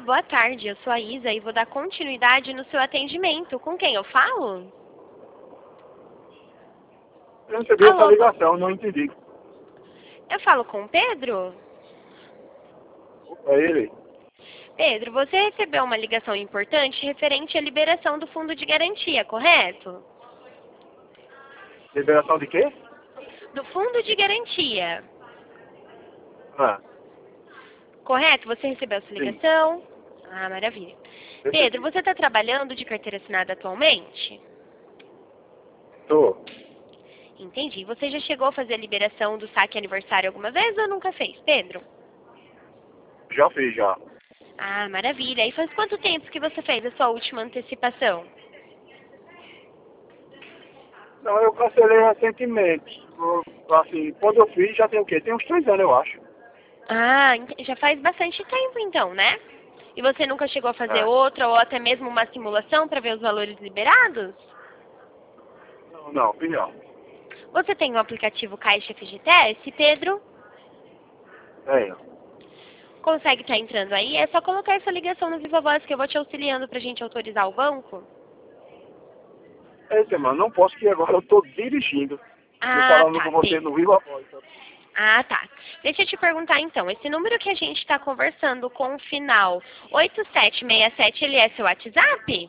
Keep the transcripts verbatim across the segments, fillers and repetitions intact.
boa tarde. Eu sou a Isa e vou dar continuidade no seu atendimento. Com quem eu falo? Eu recebi essa Alô, ligação, não entendi. eu falo com o Pedro? É ele? Pedro, você recebeu uma ligação importante referente à liberação do fundo de garantia, correto? Liberação de quê? Do fundo de garantia, Ah, correto? Você recebeu essa sim. ligação? Ah, maravilha. Pedro, Recebi. você está trabalhando de carteira assinada atualmente? Tô. Entendi. Você já chegou a fazer a liberação do saque aniversário alguma vez ou nunca fez, Pedro? Já fiz, já. Ah, maravilha. E faz quanto tempo que você fez a sua última antecipação? Não, eu cancelei recentemente. Eu, Assim, quando eu fiz, já tem o quê? Tem uns três anos, eu acho. Ah, ent- já faz bastante tempo então, né? E você nunca chegou a fazer É. outra ou até mesmo uma simulação para ver os valores liberados? Não, não, fiz não. Você tem o aplicativo Caixa F G T S, Pedro? É. Consegue estar entrando aí? É só colocar essa ligação no Viva Voz que eu vou te auxiliando para a gente autorizar o banco. Eita, mano, não posso que agora eu tô dirigindo. Tô Ah, falando tá, com você Pedro. no Viva Voz. Ah, tá. Deixa eu te perguntar então, esse número que a gente está conversando com o final oito sete seis sete, ele é seu WhatsApp?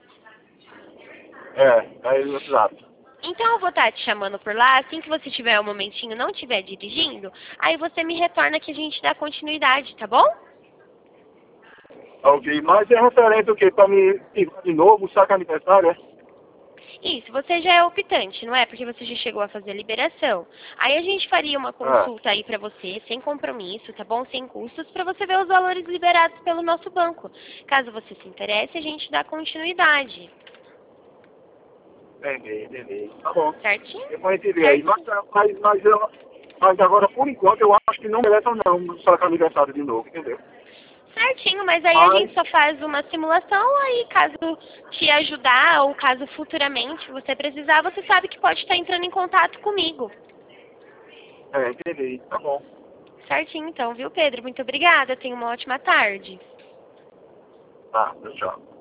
É, aí no WhatsApp. Então eu vou estar te chamando por lá, assim que você tiver um momentinho, não estiver dirigindo, aí você me retorna que a gente dá continuidade, tá bom? Ok, mas é referente o quê? Pra mim, de de novo, saca aniversário, é? Isso, você já é optante, não é? Porque você já chegou a fazer a liberação. Aí a gente faria uma Ah, consulta aí pra você, sem compromisso, tá bom? Sem custos, pra você ver os valores liberados pelo nosso banco. Caso você se interesse, a gente dá continuidade. entendi, entendi. Tá bom. Certinho? Depois a gente vê aí. Mas, Certinho. mas, mas, eu, mas agora, por enquanto, eu acho que não merece não sacar aniversário de novo, entendeu? Certinho, mas aí a Mas, gente só faz uma simulação, aí caso te ajudar ou caso futuramente você precisar, você sabe que pode estar entrando em contato comigo. é, entendi. Tá bom. Certinho então, viu, Pedro? Muito obrigada, tenha uma ótima tarde. Tá, tchau.